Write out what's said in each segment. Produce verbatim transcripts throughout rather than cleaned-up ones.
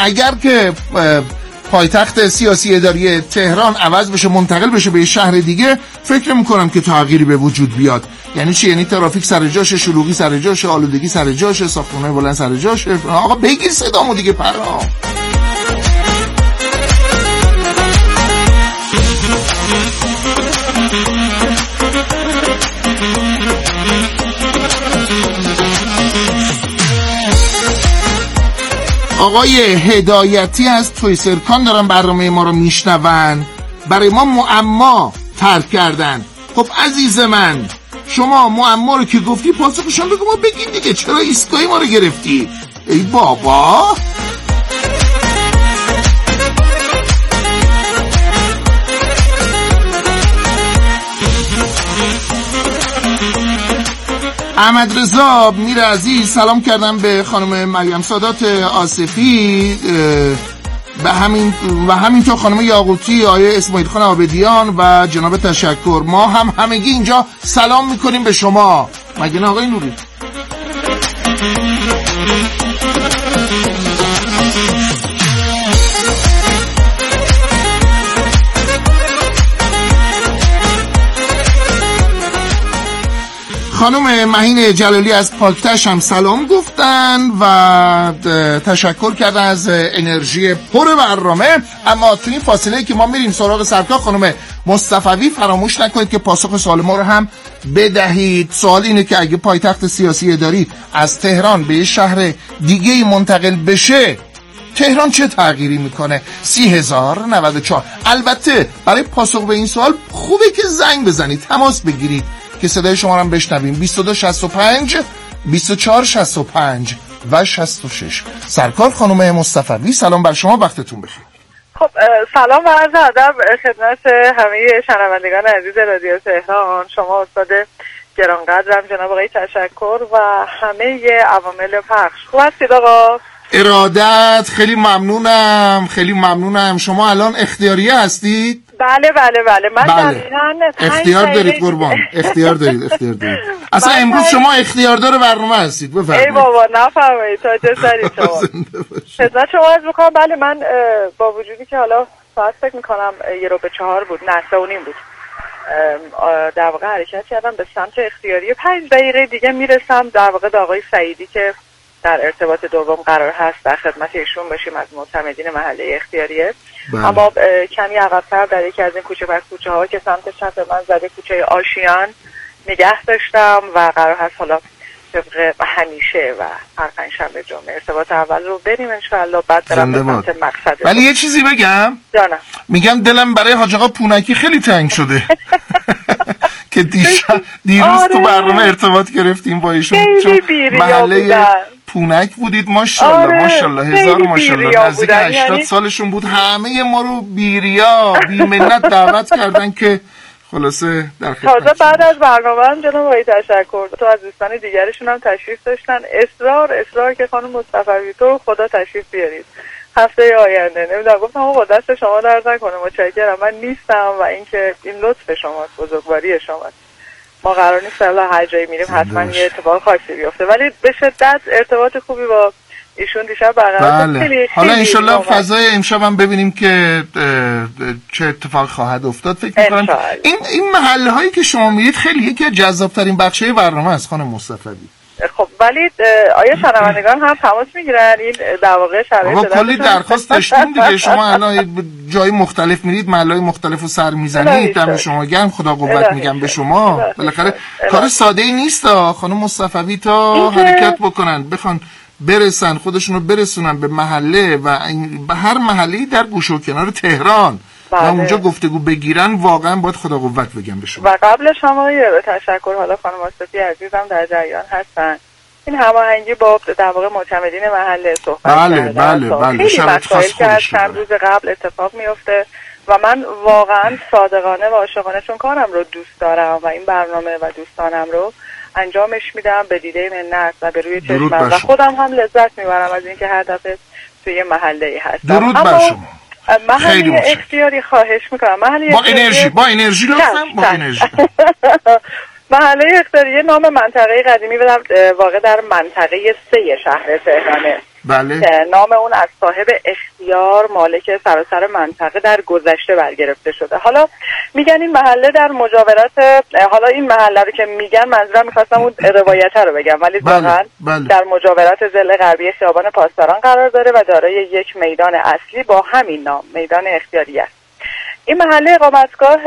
اگر که پایتخت سیاسی اداری تهران عوض بشه، منتقل بشه به یه شهر دیگه، فکر میکنم که تغییری به وجود بیاد. یعنی چی؟ یعنی ترافیک سر جاشه، شلوغی سر جاشه، آلودگی سر جاشه، ساختمان‌های بلند سر جاشه. آقا بگیر صدامو دیگه پرام. آقای هدایتی از توی سرکان دارن برنامه ما رو میشنون، برای ما معما ترک کردن. خب عزیز من، شما معما رو که گفتی پاسخشون بگو ما بگین دیگه، چرا ایستگاهی ما رو گرفتی؟ ای بابا. احمد رضا میر عزیز سلام کردم به خانم مریم سادات آصفی و همین و همینطور خانم یاقوتی، آیه اسماعیل خان عابدیان و جناب تشکر. ما هم همگی اینجا سلام میکنیم به شما. مگه نه آقای نوری؟ خانم مهین جلالی از پاکتش هم سلام گفتن و تشکر کردن از انرژی پر برنامه. اما تو این فاصله که ما میریم سراغ سرکار خانم مصطفوی، فراموش نکنید که پاسخ سوال ما رو هم بدهید. سوال اینه که اگه پایتخت سیاسی اداری از تهران به یه شهر دیگه منتقل بشه، تهران چه تغییری میکنه؟ سی هزار نود و چهار. البته برای پاسخ به این سوال خوبه که زنگ بزنید، تماس بگیرید که صدای شما رو هم بشنویم. بیست و دو شصت و پنج بیست و چهار شصت و پنج و شصت و شش. سرکار خانم مصطفوی سلام بر شما، وقتتون بخیر. خب سلام و عرض ادب خدمت همه شنوندگان عزیز رادیو تهران. شما استاد گرانقدرم جناب آقای تشکر و همه عوامل پخش. خوب هستید آقا؟ ارادت، خیلی ممنونم، خیلی ممنونم. شما الان اختیاریه هستید؟ بله بله بله من بله. دقیقاً اختیار دارید قربان، اختیار دارید، اختیار دارید. اصلا امروز شما اختیاردار برنامه هستید، بفرمایید. ای بابا نفرمایید، تاج سری شما. خدمت شما عرض می‌کنم. بله من با وجودی که حالا ساعت فکر می‌کنم یه رو به چهار بود، نه سه و نیم بود، در واقع حرکت کردم به سمت اختیاری. پنج دقیقه دیگه میرسم در واقع به آقای سعیدی که در ارتباط دوم قرار هست در خدمت ایشون باشیم از معتمدین محله اختیاریه. بله. اما کمی عقب‌تر در یکی از این کوچه پس کوچه ها که سمت چپ من زده کوچه آشیان نگه داشتم و قرار هست حالا طبق همیشه و هر پنجشنبه جمعه ارتباط اول رو بریم انشاءالله، بعد برم به سمت مقصد. ولی یه چیزی بگم؟ جانم. میگم دلم برای حاج آقا پونکی خیلی تنگ شده که دیشب دیروز آره. تو برنامه ارتباط گرفتیم با ایشون، چون محله پونک بودید. ماشاءالله آره. ماشاءالله هزار ماشاءالله، نزدیک هشتاد یعنی... سالشون بود. همه ما رو بیریا بی منت دعوت کردن که خلاصه در خدمت. تازه بعد از برنامه هم جناب آقای تشکر تو از دوستان دیگرشون هم تشریف داشتن، اصرار اصرار که خانم مصطفوی تو خدا تشریف بیارید هفته آینده. نمیدونم، گفتم آقا دست شما درد نکنه، متشکرم، من نیستم و اینکه این لطف شماست، بزرگواری شماست. ما قرار نیست الله هر جایی میریم حتما یه اتفاق خاصی بیفته، ولی به شدت ارتباط خوبی با ایشون دیشب برقرار بله. خیلی حالا انشالله فضای امشب هم ببینیم که چه اتفاق خواهد افتاد. فکر می‌کنم این این محله هایی که شما میرید خیلی یکی از جذاب‌ترین بخش‌های برنامه است خانم مصطفی. خب ولی آیا شنوندگان هم تماس میگیرن؟ این در واقع شرایط ما کلی درخواست داشتیم دیگه. شما الان جای مختلف میرید، محله‌های مختلف رو سر میزنید، دم شما گرم، خدا قوت میگم به شما. بالاخره کار ساده‌ای نیست خانم مصطفی تا حرکت بکنن، بخوان برسن خودشونو برسونن به محله و به هر محله‌ای در گوشه و کنار تهران بله. و اونجا گفتگو بگیرن. واقعا باید خدا قوت بگم به شما. و قبل شما یه تشکر، حالا خانم آصفی عزیزم در جریان هستن، این هماهنگی با در واقع معتمدین محله صحبت بله بله بله خیلی مسائل که از چند روز قبل اتفاق میفته و من واقعا صادقانه و عاشقانه چون کارم رو دوست دارم و این برنامه و دوستانم رو انجامش میدم به دیده منت و به روی چشمم و خودم هم لذت میبرم از اینکه هر دفعه توی محله‌ای هستم. درود بر شما. محله اختیاری خواهش میکنم. محله با انرژی با انرژی لطفاً با انرژی. محله اختیاری نام منطقه قدیمی و واقع در منطقه سه شهر تهرانه. بله. نام اون از صاحب اختیار مالک سراسر منطقه در گذشته برگرفته شده. حالا میگن این محله در مجاورت، حالا این محله رو که میگن منظورم میخواستم اون روایت رو بگم، ولی واقعا بله. در مجاورت ضلع غربی خیابان پاسداران قرار داره و دارای یک میدان اصلی با همین نام، میدان اختیاری است. این محله اقامتگاه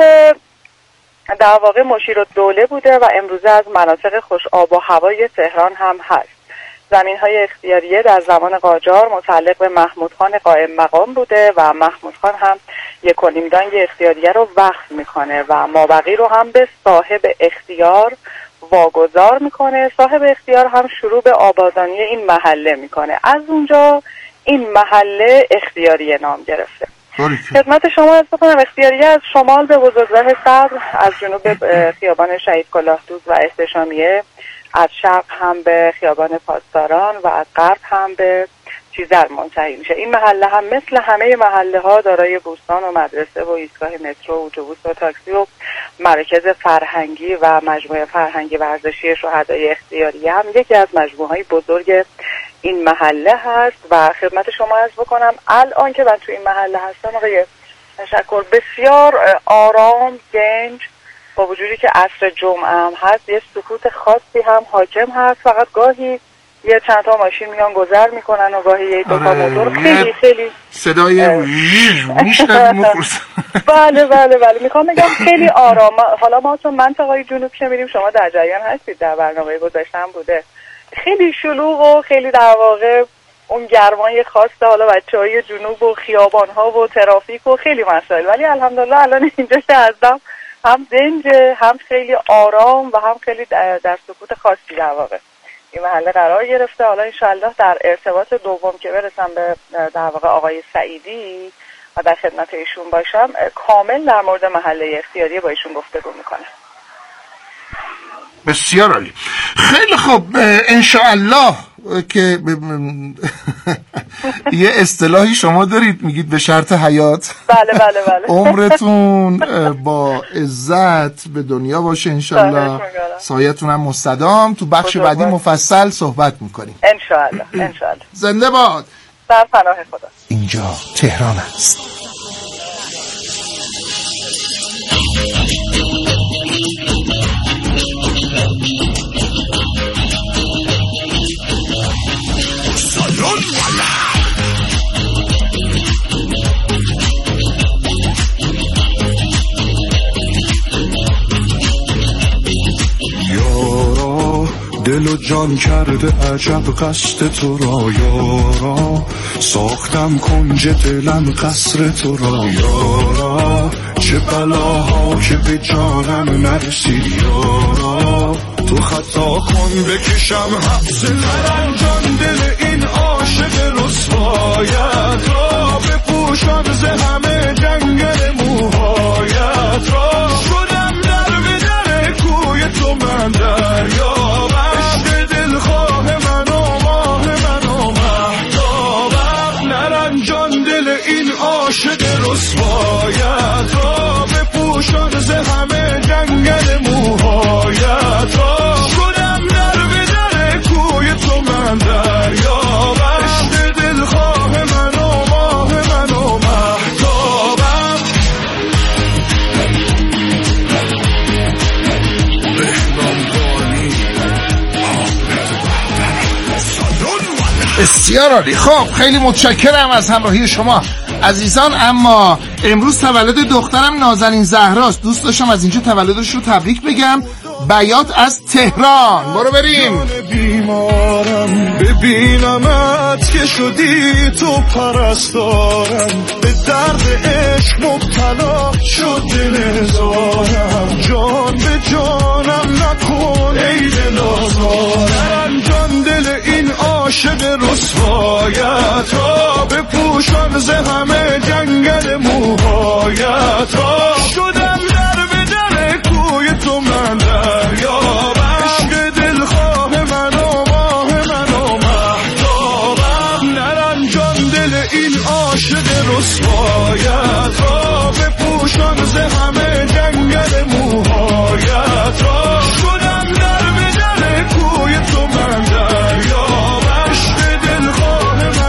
در واقع مشیرالدوله بوده و امروزه از مناطق خوش آب و هوای تهران هم هست. زمین‌های اختیاریه در زمان قاجار متعلق به محمود خان قائم مقام بوده و محمود خان هم یک و نیم دانگ اختیاریه رو وقف میکنه و مابقی رو هم به صاحب اختیار واگذار میکنه. صاحب اختیار هم شروع به آبادانی این محله میکنه. از اونجا این محله اختیاریه نام گرفته. خدمت شما از بکنم اختیاریه از شمال به بزرگراه صبر، از جنوب خیابان شهید کلاهدوز و احتشامیه، از شرق هم به خیابان پاسداران و از غرب هم به چیزر منتهی میشه. این محله هم مثل همه محله ها دارای بوستان و مدرسه و ایستگاه مترو و اتوبوس و تاکسی و مراکز فرهنگی و مجموعه فرهنگی ورزشی شهدای اختیاریه هم یکی از مجموعه های بزرگ این محله هست. و خدمت شما عرض بکنم الان که من تو این محله هستم آقای تشکر، بسیار آرام، گنج، با وجودی که عصر جمعه هم هست یه سکوت خاصی هم حاکم هست. فقط گاهی یه چند تا ماشین میان گذر میکنن و گاهی یه دو تا موتور خیلی خیلی صدای میشنویم. بله بله بله میخوام بگم خیلی آرام. حالا ما تو منطقه جنوب که میریم، شما در جریان هستید، در برنامه گذاشتم بوده، خیلی شلوغ و خیلی در واقع اون گرمای خاصه، حالا بچهای جنوب و خیابان ها و ترافیک و خیلی مسائل، ولی الحمدلله الان اینجا که هستم هم دنجه، هم خیلی آرام و هم خیلی در سکوت خاصی در واقع این محله قرار گرفته. حالا انشالله در ارتباط دوم که برسم به در واقع آقای سعیدی و در خدمت ایشون باشم، کامل در مورد محله اختیاری با ایشون گفتگو میکنم. بسیار عالی. خیلی خوب، انشاءالله که یه اصطلاحی شما دارید میگید به شرط حیات. بله بله بله. عمرتون با عزت به دنیا باشه انشاءالله، سایتون هم مستدام. تو بخش بعدی مفصل صحبت میکنیم انشاءالله. انشاءالله. زنده باد. در پناه خدا. اینجا تهران است. دل و جان کرده عجب قصد تو را یارا، ساختم کنج دلم قصر تو را یارا، چه بلاها که به جانم نرسید یارا، تو خطا کن بکشم حبس نرنجان دل این عاشق رسوایت را، بپوشم ز همه جنگل موهایت را، شدم در به در کوی تو من دریابم، عشق دلخواه من و ماه من و مهتابم، نرنجان دل این عاشق رسوایت را، بپوشم ز همه جنگل موهایت را، شدم در به در کوی تو من دریابم، عشق دلخواه من و ماه من و مهتابم. بسیار عالی. خب خیلی متشکرم از همراهی شما عزیزان. اما امروز تولد دخترم نازنین زهراست، دوست داشتم از اینجا تولدش رو تبریک بگم. بیات از تهران. برو بریم. بیمارم ببینمت که شدی تو پرستارم، به درد عشق مبتلا شد دل زارم، جان به جانم نکن ای دل آزارم، جان دل این عاشق رسوایت را، بپوشان ز همه جنگل موهایت را، شدم در به در کوی تو من دریابم، عشق دلخواه من و ماه من و مهتابم، نرنجان دل این عاشق رسوایت را، بپوشان ز همه جنگل موهایت را، شدم در به در کوی تو من دریابم، عشق دلخواه من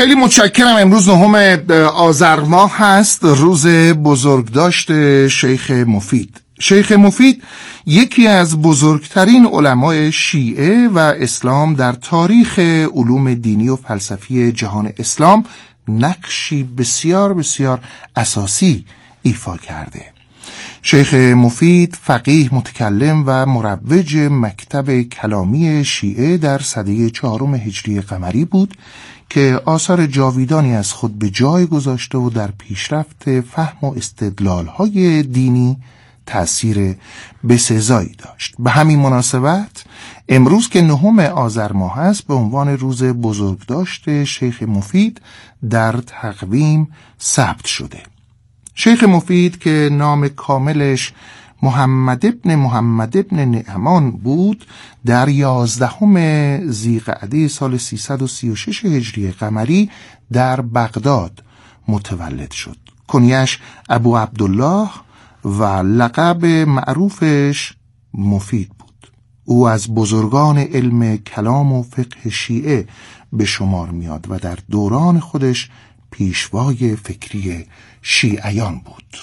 خیلی متشکرم. امروز نهم آذر ماه هست، روز بزرگداشت شیخ مفید. شیخ مفید یکی از بزرگترین علمای شیعه و اسلام در تاریخ علوم دینی و فلسفی جهان اسلام نقشی بسیار بسیار اساسی ایفا کرده. شیخ مفید فقیه، متکلم و مروج مکتب کلامی شیعه در سده چهارم هجری قمری بود که آثار جاویدانی از خود به جای گذاشته و در پیشرفت فهم و استدلال‌های دینی تأثیر بسزایی داشت. به همین مناسبت امروز که نهم آذر ماه است به عنوان روز بزرگداشت شیخ مفید در تقویم ثبت شده. شیخ مفید که نام کاملش محمد ابن محمد ابن نعمان بود، در یازدهم ذیقعده سال سیصد و سی و شش هجری قمری در بغداد متولد شد. کنیش ابو عبدالله و لقب معروفش مفید بود. او از بزرگان علم کلام و فقه شیعه به شمار میاد و در دوران خودش پیشوای فکری شیعیان بود.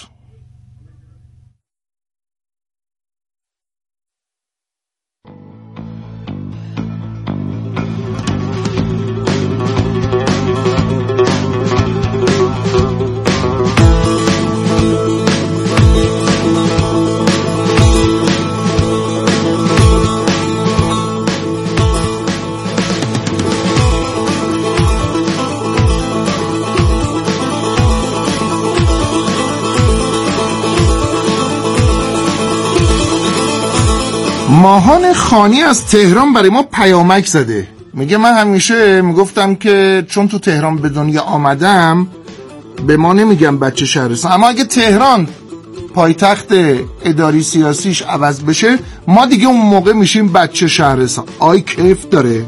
ماهان خانی از تهران برای ما پیامک زده. میگه من همیشه میگفتم که چون تو تهران به دنیا آمدم به ما نمیگم بچه شهرستان، اما اگه تهران پایتخت اداری سیاسیش عوض بشه ما دیگه اون موقع میشیم بچه شهرستان. آی کیف داره.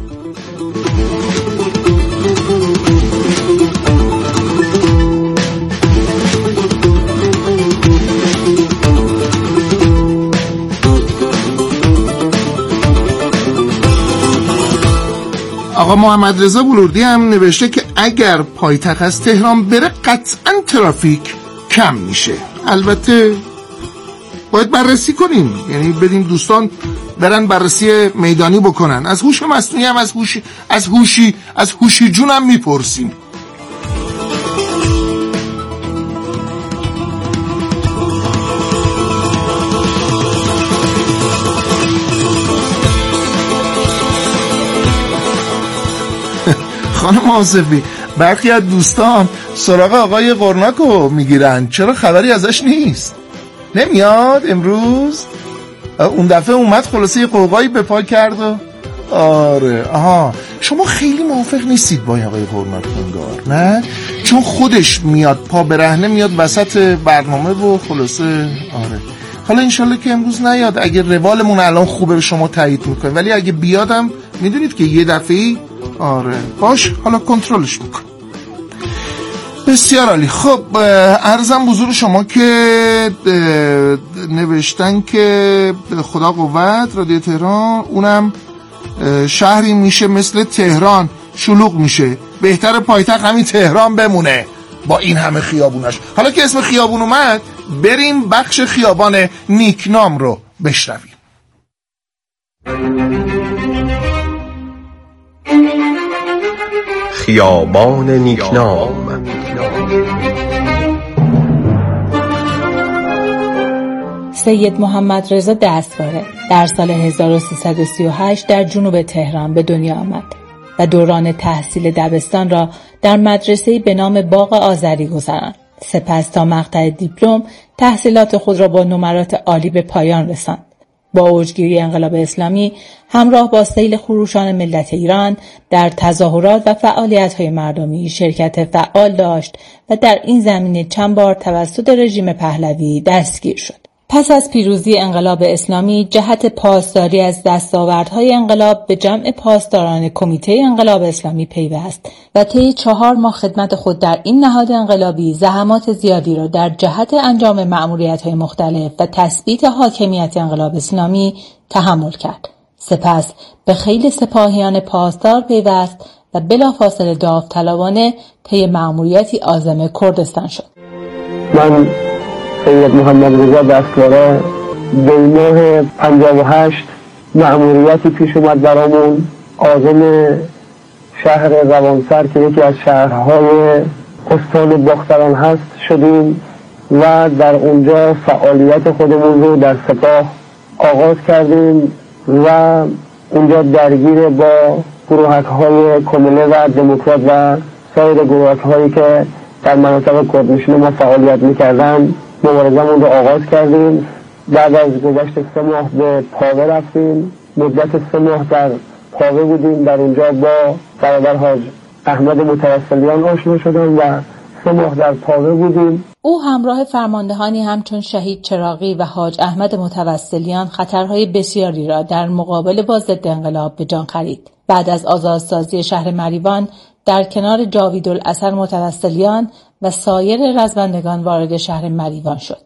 آقا محمد رضا بلوردی هم نوشته که اگر پایتخت از تهران بره قطعا ترافیک کم میشه. البته باید بررسی کنیم، یعنی بدیم دوستان برن بررسی میدانی بکنن. از هوش مصنوعی هم از هوشی از هوشی از هوشی جون هم میپرسیم. خانم آصفی، برخی از دوستان سراغ آقای قرناکو میگیرن، چرا خبری ازش نیست؟ نمیاد امروز؟ اون دفعه اومد خلاصه قوقایی به پا کرد و آره. آها، شما خیلی موافق نیستید با آقای قرناکو انگار، نه؟ چون خودش میاد پا برهنه میاد وسط برنامه و خلاصه آره. حالا انشالله که امروز نیاد، اگه روالمون الان خوبه شما تایید میکنه، ولی اگه بیادم میدونید که یه دفعه‌ای آره باش، حالا کنترلش میکن. بسیار عالی. خب عرضم حضور شما که نوشتن که خدا قوت رادیو تهران اونم شهری میشه مثل تهران، شلوغ میشه، بهتر پایتخت همین تهران بمونه با این همه خیابونش. حالا که اسم خیابون اومد بریم بخش خیابان نیکنام رو بشنویم. خیابان نیکنام. سید محمد رضا دستواره در سال هزار و سیصد و سی و هشت در جنوب تهران به دنیا آمد و دوران تحصیل دبستان را در مدرسه‌ای به نام باغ آذری گذراند. سپس تا مقطع دیپلم تحصیلات خود را با نمرات عالی به پایان رساند. با اوجگیری انقلاب اسلامی همراه با سیل خروشان ملت ایران در تظاهرات و فعالیت‌های مردمی شرکت فعال داشت و در این زمینه چند بار توسط رژیم پهلوی دستگیر شد. پس از پیروزی انقلاب اسلامی جهت پاسداری از دستاوردهای انقلاب به جمع پاسداران کمیته انقلاب اسلامی پیوست و طی چهار ماه خدمت خود در این نهاد انقلابی زحمات زیادی را در جهت انجام مأموریت‌های مختلف و تثبیت حاکمیت انقلاب اسلامی تحمل کرد. سپس به خیل سپاهیان پاسدار پیوست و و بلافاصله داوطلبانه طی مأموریتی عازم کردستان شد. من سید محمد رضا دستواره دی ماه پنجاه و هشت مأموریتی پیش اومد برامون، عازم شهر روانسر که یکی از شهرهای استان باختران هست شدیم و در اونجا فعالیت خودمون رو در سپاه آغاز کردیم و اونجا درگیر با گروهک‌های کمونه و دموکرات و سایر گروهک‌هایی که در مناطق کردنشین ما فعالیت می‌کردن مبارزمون رو آغاز کردیم. بعد از گذشت سه ماه به پاوه رفتیم، مدت سه ماه در پاوه بودیم، در اونجا با برادر حاج احمد متوسلیان آشنا شدم و سه ماه در پاوه بودیم. او همراه فرماندهانی همچون شهید چراغی و حاج احمد متوسلیان خطرهای بسیاری را در مقابله با ضد انقلاب به جان خرید. بعد از آزادسازی شهر مریوان در کنار جاویدالاثر متوسلیان و سایر رزمندگان وارد شهر مریوان شد.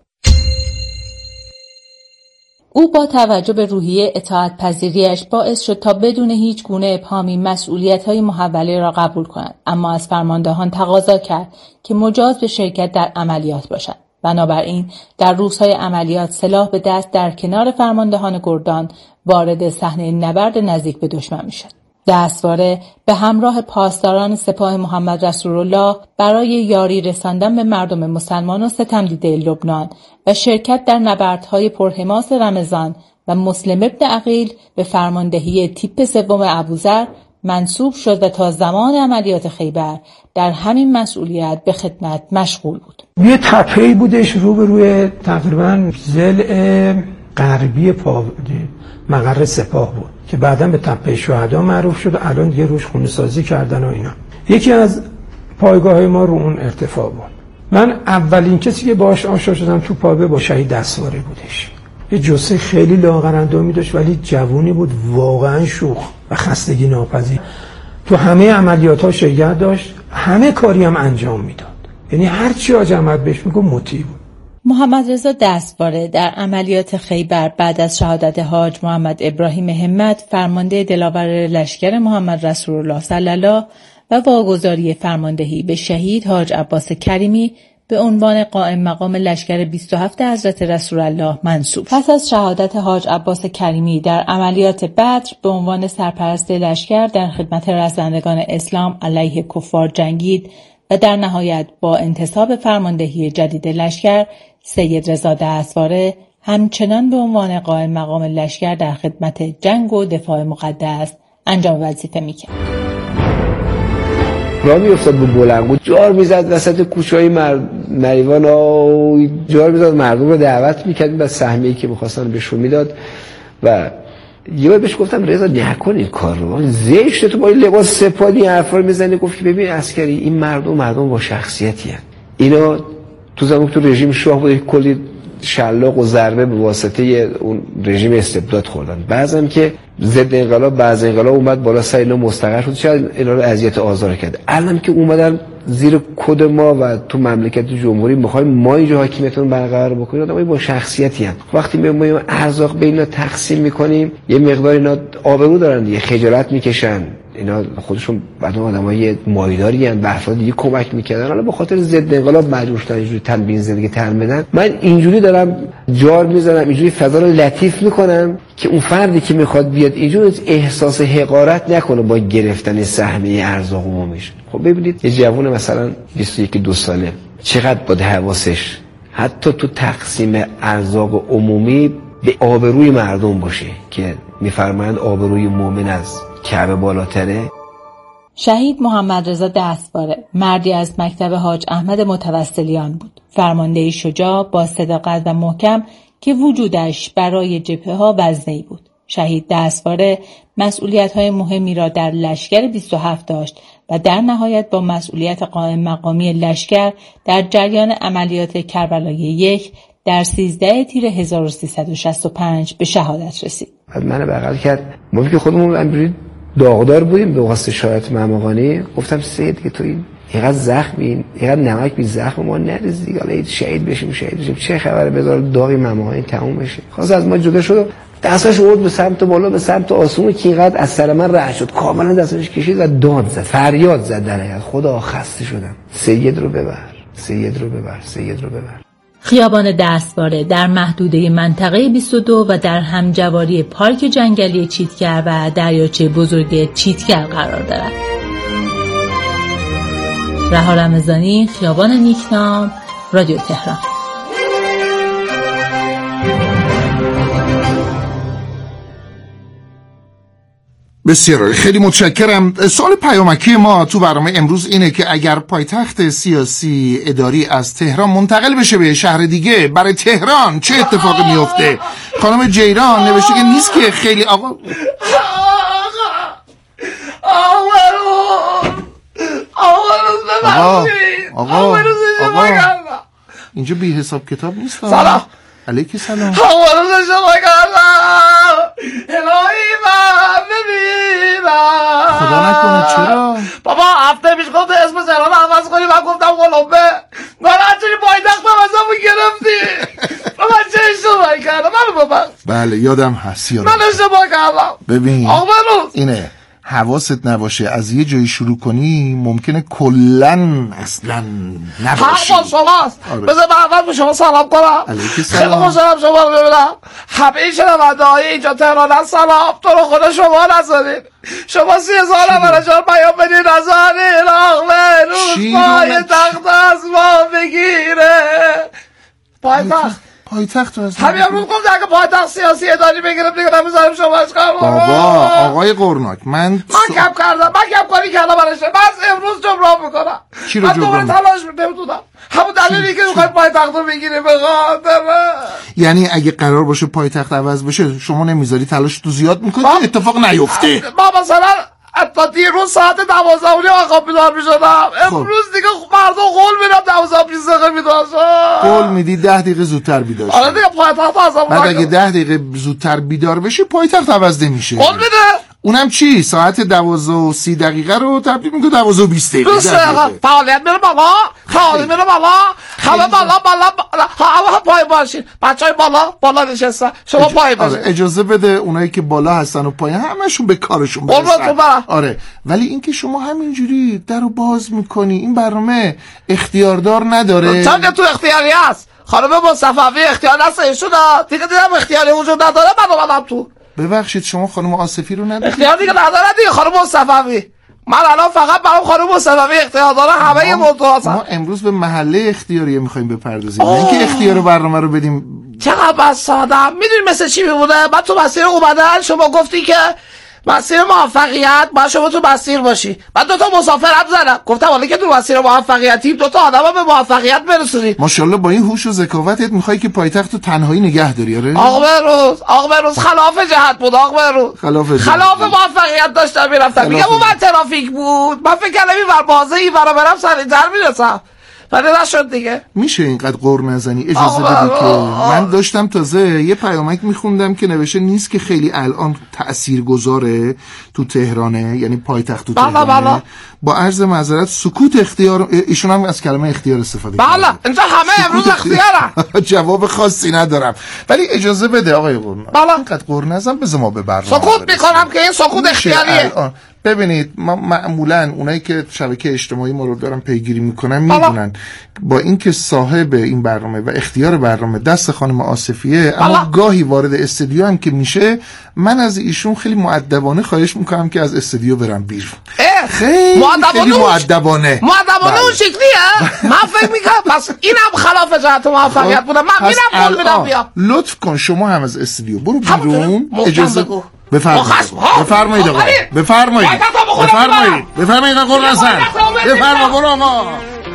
او با توجه به روحیه اطاعت پذیریش باعث شد تا بدون هیچ گونه ابهامی مسئولیت‌های محوله را قبول کند، اما از فرماندهان تقاضا کرد که مجاز به شرکت در عملیات باشند. بنابراین در روزهای عملیات سلاح به دست در کنار فرماندهان گردان وارد صحنه نبرد نزدیک به دشمن می‌شد. دستواره به همراه پاسداران سپاه محمد رسول الله برای یاری رساندن به مردم مسلمان و ستمدیده لبنان و شرکت در نبردهای پرحماس رمضان و مسلم ابن عقیل به فرماندهی تیپ سوم ابوذر منصوب شد و تا زمان عملیات خیبر در همین مسئولیت به خدمت مشغول بود. یه تپه‌ای بودش روبروی تقریباً ضلع غربی پا مقر سپاه بود که بعداً به تپه شهدا معروف شد و الان دیگه روش خونه سازی کردن و اینا. یکی از پایگاه‌های ما رو اون ارتفاع بود. من اولین کسی که باهاش آشنا شدم تو پاوه با شهید دستواره بودش. یه جثه خیلی لاغرندامی داشت ولی جوونی بود، واقعاً شوخ و خستگی ناپذیر. تو همه عملیات‌ها شرکت داشت، همه کاری هم انجام میداد. یعنی هر چی حاج احمد بهش میگه مطیع بود. محمد رضا دستواره در عملیات خیبر بعد از شهادت حاج محمد ابراهیم همت فرمانده دلاور لشکر محمد رسول الله صلی الله و واگذاری فرماندهی به شهید حاج عباس کریمی به عنوان قائم مقام لشکر بیست و هفت حضرت رسول الله منصوب. پس از شهادت حاج عباس کریمی در عملیات بدر به عنوان سرپرست لشکر در خدمت رزمندگان اسلام علیه کفار جنگید و در نهایت با انتصاب فرماندهی جدید لشکر سید رضا دستواره همچنان به عنوان قائم مقام لشکر در خدمت جنگ و دفاع مقدس انجام وظیفه میکرد. راه میافتاد به بلندگو، جار میزد وسط کوچه‌های مر... مریوان ها، جار میزد مردم رو دعوت میکرد به سهمیه‌ای که می‌خواستن بهشون میداد و یه بار بهش گفتم رضا نکن این کار رو، زشته تو با این لباس سپاهی حرفا رو میزنی. گفت که ببین عسکری، این مردم مردم با شخصیتی هستند. اینا تو زمان تو رژیم شاه بود کلی شلاق و ضربه به واسطه اون رژیم استبداد خوردن. بعضی که ضد انقلاب بعض انقلاب اومد بالا سر اینا مستقر شد، شاید اینا رو اذیت آزار کرد. الان که اومدن زیر کد ما و تو مملکت جمهوری میخوایم ما اینجا حاکمیتون برقرار بکنیم، آدمای با شخصیتی ان. وقتی ما ارزاق به اینا تقسیم میکنیم یه مقدار اینا آبرو دارن دیگه، خجالت میکشن، اینا خودشون بعد آدمای مایداری ان، به افراد دیگه کمک میکردن، حالا به خاطر ضد انقلاب مجبور شدن اینجوری تنبیه زندگی تر بدن. من اینجوری دارم جار میزنم، اینجوری فضا رو لطیف میکنم که اون فردی که میخواد بیاد اینجوری احساس حقارت نکنه با گرفتن سهمیه ارزاق عمومیش. خب ببینید یه جوون مثلا بیست و یک دو ساله چقدر با حواسش حتی تو تقسیم ارزاق عمومی به آبروی مردم باشه که میفرمایند آبروی مؤمن از کعبه بالاتره. شهید محمد رضا دستواره مردی از مکتب حاج احمد متوسلیان بود، فرماندهی شجاع با صداقت و محکم که وجودش برای جبهه ها وزنه‌ای بود. شهید دستواره مسئولیت‌های مهمی را در لشکر بیست و هفت داشت و در نهایت با مسئولیت قائم مقامی لشکر در جریان عملیات کربلای یک در سیزده تیر هزار و سیصد و شصت و پنج به شهادت رسید. من بغل کرد، ما که خودمون امروز داغدار بودیم به واسطه شهادت ماماقانی، گفتم سید که تو این اینقدر زخمی، اینقدر نمک بی زخم ما نریزی، حالا شهید بشیم شهید بشیم چه خبره، بذار داغی ماماقانی تموم بشه. خواست از ما جدا شد. دستش آورد به سمت بالا به سمت آسمون که اینقدر از سر من رد شد، کاملا دستش کشید و داد زد، فریاد زد در حیاط خدا خسته شدم، سید رو ببر، سید رو ببر، سید رو ببر. خیابان دستواره در محدوده منطقه بیست و دو و در همجواری پارک جنگلی چیتگر و دریاچه بزرگ چیتگر قرار دارد. رها رمضانی، خیابان نیکنام، رادیو تهران. بسیار خیلی متشکرم. سوال پیامکی ما تو برنامه امروز اینه که اگر پایتخت سیاسی اداری از تهران منتقل بشه به شهر دیگه، برای تهران چه اتفاقی میفته؟ خانم جیران نوشته که نیست که خیلی آقا آقا آقا آقا اینجا بی حساب کتاب نیست. سلام علیکی سلام. آقا شما کردم الهی من ببینم. خدا نکنه چرا؟ بابا هفته پیش گفت اسم تهران عوض کنی، من گفتم قلمبه. ناراحت شدی پایتخت ازمون گرفتی. بابا چه اشتباهی کردم؟ منو ببخش. بله یادم هست یادم. من اشتباه کردم. ببین آقا بروز اینه حواست نباشه از یه جایی شروع کنی ممکنه کلن اصلا نباشی. حق با شماست. بذار من اول به شما سلام کنم. علیکی خیلی سلام. خوشحالم شما رو ببینم. همه شنونده های اینجا تهران سلام. تو رو خدا شما نذارید. شما سی هزار نفر جان پیام بدید نذارید. آقا روز پای تخت از ما بگیره. پای تخت پایتخت از همین امروز گفت اگه پایتخت سیاسی اداری بگیرم دیگه نمیذارم شما اشکال. بابا آقای قرناک من من کم کردم، من کم کاری کردم برش. من امروز جبران میکنم. چی رو جبران؟ من دوباره تلاش نمیدونم. همون دلیلی که میخوای پایتخت رو بگیری به خاطر. یعنی اگه قرار باشه پایتخت عوض بشه شما نمیذاری تلاش تو زیاد میکنی اتفاق نیفته. ما مثلا تا دیروز ساعت دوازده و نیم خواب بیدار میشدم، امروز دیگه مردم قول میدم دوازده و بیست دقیقه بیدار شد. قول میدی ده دقیقه زودتر بیدار شد. آره دیگه پایتخت ازم. بعد اگه ده دقیقه زودتر بیدار بشی پایتخت عوض نمیشه. قول میده. اونم چی؟ ساعت دوازده و سی دقیقه رو تبدیل میکنه دوازده و بیست دقیقه. فعالیت میره بالا، فعالیت میره بالا، همه بالا بالا همه پای باشین. بچهای بالا بالا نشستن، شما پای باشین. آره اجازه بده اونایی که بالا هستن و پایین همشون به کارشون برسن. آره ولی اینکه شما همینجوری درو باز میکنی، این برنامه اختیاردار نداره. چند تو اختیاری هست؟ خانم مصطفی اختیار دست ایشون دیگه دیدم اختیاری وجود نداره. من اومدم تو. ببخشید شما خانم آصفی رو ندارید؟ اختیار دیگه نداره دیگه خانم مصطفی. من الان فقط برام خانم مصطفی اختیار داره. همه موضوع هستن. ما امروز به محله اختیاریه میخوایم بپردازیم، نه اینکه اختیار برنامه رو بدیم. چقدر بس ساده. میدونی مثل چی میمونه؟ من تو مسیر اومدن شما گفتی که مسیر موفقیت باید شما تو مسیر باشی. من دو تا مسافرم زدم گفتم حالا که تو مسیر موفقیتی دو تا آدمو به موفقیت برسونی. ماشاءالله با این هوش و ذکاوتت میخوای که پایتخت رو تنهایی نگه داری. آره آقا بروز آقا بروز خلاف جهت بود. آقا بروز خلاف جهت خلاف موفقیت داشتم میرفتم. میگم اون من ترافیک بود، من فکر کردم این ور بازه این ور برم سریعتر میرسم، ولی نشد دیگه. میشه اینقدر غر نزنی؟ اجازه بده که من داشتم تازه یه پیامک میخوندم که نوشته نیست که خیلی الان تاثیرگذاره تو تهرانه، یعنی پایتخت تو تهرانه. بله. با عرض معذرت سکوت اختیار، ایشون هم از کلمه اختیار استفاده کرده. بله اینجا همه امروز اختیارن. جواب خاصی ندارم ولی اجازه بده آقای قرن. بله اینقدر غر نزن، بذار ما به برنامه سکوت میکنم که این سکوت اختیاریه. ببینید ما معمولا اونایی که شبکه اجتماعی ما رو دارن پیگیری میکنن میدونن با اینکه صاحب این برنامه و اختیار برنامه دست خانم آصفیه، اما گاهی وارد استودیو هم که میشه من از ایشون خیلی مؤدبانه خواهش میکنم که از استودیو برم بیرون. خیلی خیلی مؤدبانه مؤدبانه اون شکلیه. من فکر میکنم پس اینم خلاف جهت موفقیت بوده. من میرم قول میدم بیا. لطف کن شما هم از استودیو برو بیرون. اجازه بفرمایید بفرمایید آقا بفرمایید بفرمایید بفرمایید آقا نزن بفرما برو آقا.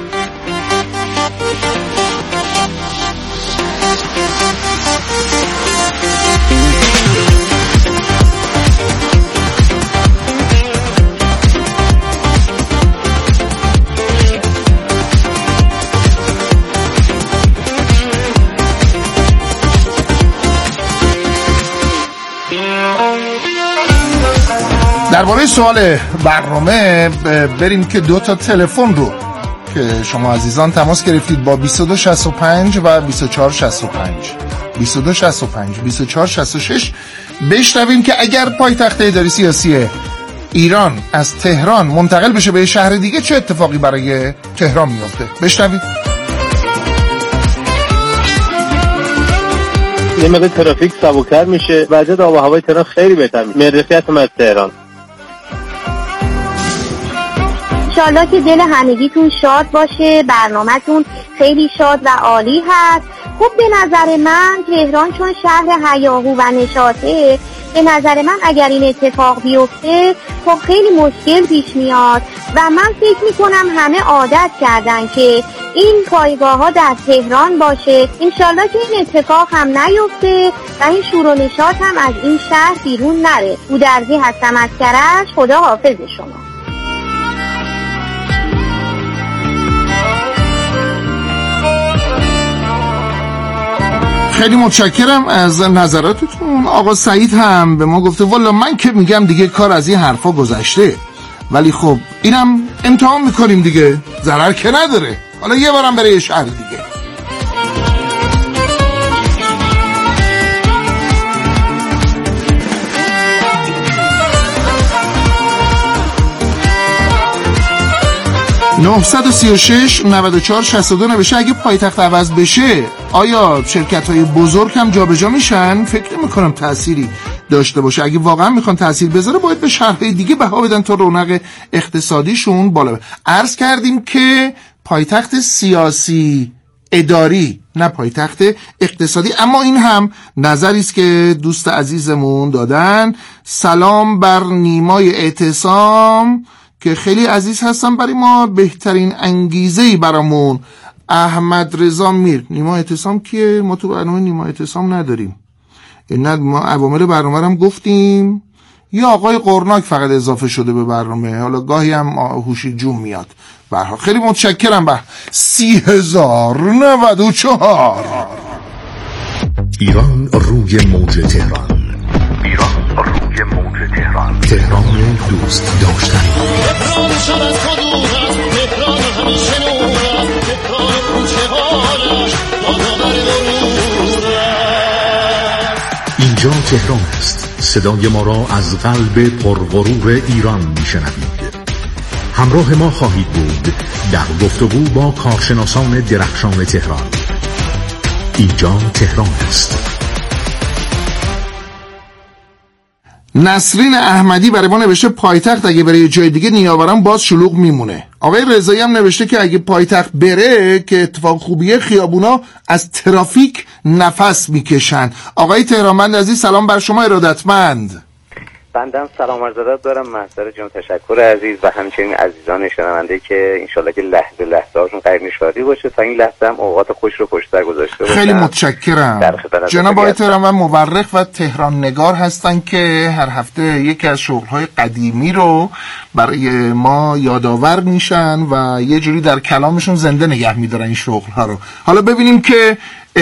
درباره سوال برنامه بریم که دو تا تلفن رو که شما عزیزان تماس گرفتید با بیست و دو شصت و پنج و بیست و چهار شصت و پنج بیست و دو شصت و پنج بیست و چهار شصت و شش بشنویم که اگر پایتخت اداری سیاسی ایران از تهران منتقل بشه به شهر دیگه چه اتفاقی برای تهران میفته. بشنوید. یه مقدار ترافیک سبک‌تر میشه، وضعیت آب و هوای تهران خیلی بهتر میشه. مرخصیت از تهران. انشالله که دل همگیتون شاد باشه، برنامه‌تون خیلی شاد و عالی هست. خب به نظر من تهران چون شهر هیاهو و نشاطه، به نظر من اگر این اتفاق بیفته خب خیلی مشکل پیش میاد و من فکر میکنم همه عادت کردن که این پایگاه ها در تهران باشه. انشالله که این اتفاق هم نیفته و این شور و نشاط هم از این شهر بیرون نره. بودرزی هستم از کرج. خدا حافظ شما. خیلی متشکرم از نظراتتون. آقا سعید هم به ما گفته والا من که میگم دیگه کار از این حرفا گذشته، ولی خب اینم امتحان میکنیم دیگه، ضرر که نداره. حالا یه بارم برای یه شهر دیگه. نه سه شش نه چهار شش دو نوشته اگه پایتخت عوض بشه آیا شرکت‌های بزرگ هم جابجا میشن؟ فکر نمی‌کنم تأثیری داشته باشه. اگه واقعا میخوان تأثیر بذاره باید به شهرهای دیگه بها بدن تا رونق اقتصادیشون بالا بره. عرض کردیم که پایتخت سیاسی اداری نه پایتخت اقتصادی، اما این هم نظری است که دوست عزیزمون دادن. سلام بر نیمای اعتصام که خیلی عزیز هستن برای ما، بهترین انگیزه‌ای برامون. احمد رضا میر. نیما اعتصام کیه؟ ما تو برنامه نیما اعتصام نداریم. نه ما عوامل برنامه هم گفتیم. یا آقای قرناک فقط اضافه شده به برنامه، حالا گاهی هم هوشی جون میاد. به هر حال خیلی متشکرم. به سی هزار نود و چهار ایران روی موج تهران. ایران روی موج تهران. تهران دوست داشتنی. تهران شب از تو دور است، تهران همیشه نور است، تهران کوچه هایش یادآور مرور است. اینجا تهران است. صدای ما را از قلب پرغرور ایران میشنوید. همراه ما خواهید بود در گفتگو با کارشناسان درخشان تهران. اینجا تهران است. نسرین احمدی برای ما نوشته پایتخت اگه بره جای دیگه نیاوران باز شلوغ میمونه. آقای رضایی هم نوشته که اگه پایتخت بره که اتفاق خوبیه خیابونا از ترافیک نفس میکشن. آقای تهرانمند عزیز سلام بر شما ارادتمند. بندم سلام عرض ادب دارم محضر جان، تشکر عزیز و همچنین عزیزان شنونده که انشالله که لحظه لحظه هاشون قرین شادی باشه تا این لحظه هم اوقات خوش رو پشت سر گذاشته باشن. خیلی متشکرم. جناب آقای تهرانمند مورخ و تهران نگار هستن که هر هفته یکی از شغل‌های قدیمی رو برای ما یادآور میشن و یه جوری در کلامشون زنده نگه میدارن این شغل‌ها رو. حالا ببینیم که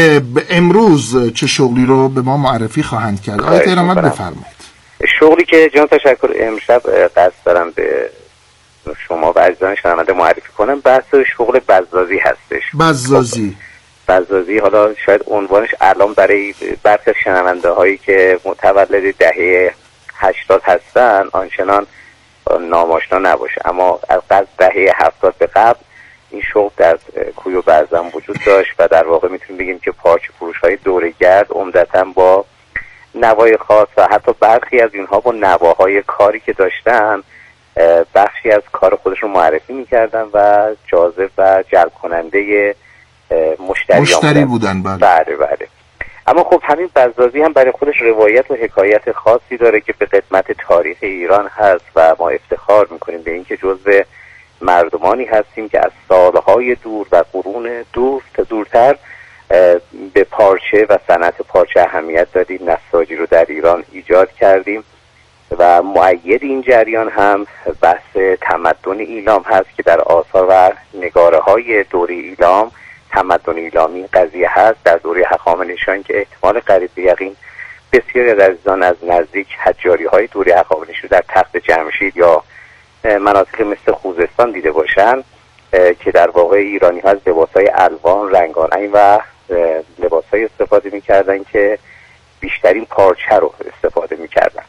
امروز چه شغلی رو به ما معرفی خواهند کرد. آقای تهرانمند بفرمایید. شغلی که جان تشکر امشب قصد دارم به شما و عزیزان شنونده معرفی کنم بحث شغل بزازی هستش. بزازی بزازی حالا شاید عنوانش الان برای برخی شنونده هایی که متولد دهه هشتاد هستن آنچنان ناماشنا نباشه، اما از قصد دهه هفتاد به قبل این شغل در کوی و برزن وجود داشت و در واقع میتونیم بگیم که پارچه فروش های دوره‌گرد عمدتاً با نوای خاص و حتی برخی از اینها با نواهای کاری که داشتن بخشی از کار خودشون معرفی میکردن و جاذب و جلب کننده مشتریان مشتری بودن. بله بله بله. اما خب همین بزازی هم برای خودش روایت و حکایت خاصی داره که به قدمت تاریخ ایران هست و ما افتخار میکنیم به اینکه جزو مردمانی هستیم که از سالهای دور و قرون دور تا دورتر به پارچه و صنعت پارچه اهمیت دادیم، نساجی رو در ایران ایجاد کردیم و مؤید این جریان هم بحث تمدن ایلام هست که در آثار و نگاره های دوره ایلام تمدن ایلامی قضیه هست در دوره هخامنشیان که احتمال قریب به یقین بسیاری از عزیزان از نزدیک حجاری های دوره هخامنشی در تخت جمشید یا مناطق مثل خوزستان دیده باشن که در واقع ایرانی ها از لباس های الوان رنگارنگ و لباس‌های استفاده می‌کردن که بیشترین پارچه رو استفاده می‌کردن